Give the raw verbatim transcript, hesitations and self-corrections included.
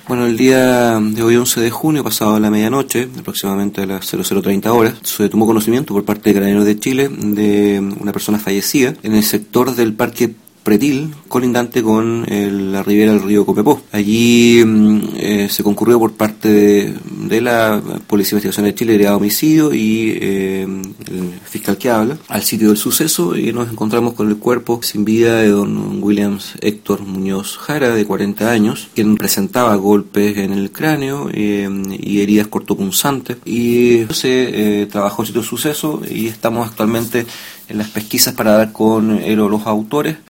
Bueno, el día de hoy, once de junio, pasado la medianoche, aproximadamente a las cero cero treinta horas, se tomó conocimiento por parte de Carabineros de Chile de una persona fallecida en el sector del Parque Pretil, colindante con el, la ribera del río Copiapó. Allí eh, se concurrió por parte de, de la Policía de Investigación de Chile, Brigada de Homicidio y eh, el fiscal que habla, al sitio del suceso, y nos encontramos con el cuerpo sin vida de don Williams Héctor Muñoz Jara, de cuarenta años, quien presentaba golpes en el cráneo eh, y heridas cortopunzantes. Y se eh, trabajó en el sitio del suceso y estamos actualmente en las pesquisas para dar con él o los autores.